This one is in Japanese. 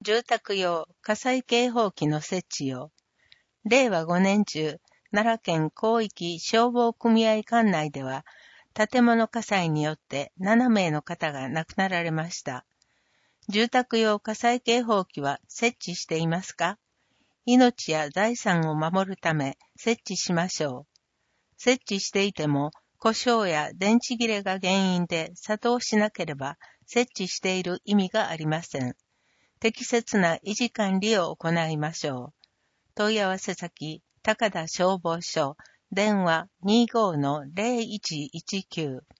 住宅用火災警報器の設置を、令和5年中、奈良県広域消防組合管内では、建物火災によって7名の方が亡くなられました。住宅用火災警報器は設置していますか？命や財産を守るため設置しましょう。設置していても、故障や電池切れが原因で作動しなければ設置している意味がありません。適切な維持管理を行いましょう。問い合わせ先、高田消防署、電話 25-0119